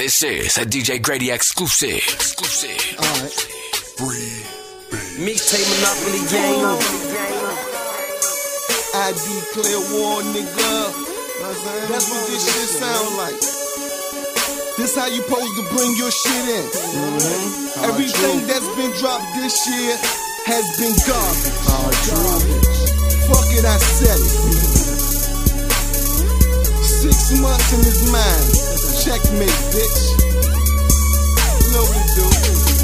This is a DJ Grady exclusive. Alright. Mixtape Monopoly gang. I declare war, nigga. That's what this shit sound like. This how you supposed to bring your shit in. Everything that's been dropped this year has been garbage. Fuck it, I said it. 6 months in his mind. Checkmate, bitch. You know what it do.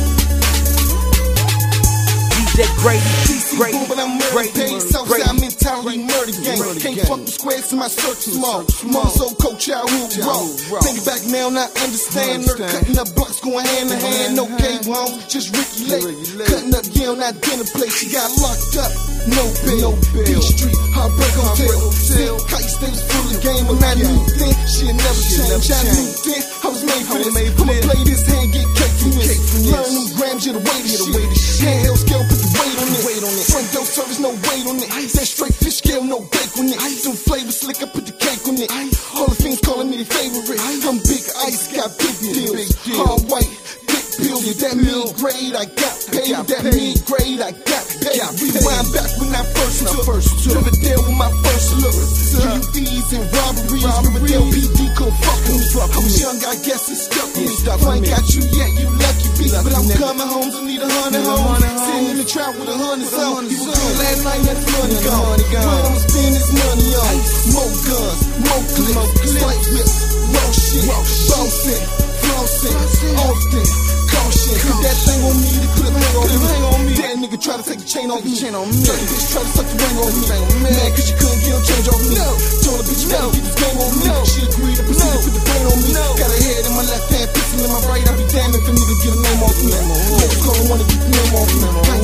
DJ Grady, Boom, but I'm murder paid. Southside mentality, murder gang. Can't fuck with squares in my circle small. Mama so cold childhood raw. Think back now, not understand. Murder cutting up blocks going hand in hand. No cave home, just Ricky Lake. Cutting up Yale, not dinner place. She got locked up. No bill. B Street, Heartbreak Hotel. Kite stays full of game, but I knew then she'll never change. I knew then I was made for this. I'ma play this hand, get cake from this. Learn them grams, you the way to shit. Handheld scale, put the weight on it. Front door service, no weight on it. That straight fish scale, no bake on it. Some flavor slick, I put the cake on it. All the things calling me the favorite. I'm big ice, got big deals. Hard white, big pills. That mean grade, I got paid. That mean grade, I got paid. Rewind back when I first took Riverdale with my first look. PUDs and robberies. Riverdale PD couldn't fuck me. I was young, I guess it stuck me. If I ain't got you yet, you lucky bitch. But I'm coming home to need 100 homes. Sitting in the trap with 100 songs. You was good last night, that's money gone. What I'ma spend this money on? More guns, more clips, slight whips, raw shit, bossing, flossing, often, caution. Put that thing on me, the clip hang on me. That nigga try to take the chain off me. Dirty bitch try to suck the ring on me. Mad cause you couldn't get no change off me. Told a bitch you gotta get this game on me. She agreed to proceed to put the brain on me. Got a head in my left hand, pistol in my right. I be damned if a nigga get a name off me. Niggas calling wanna get the name off me.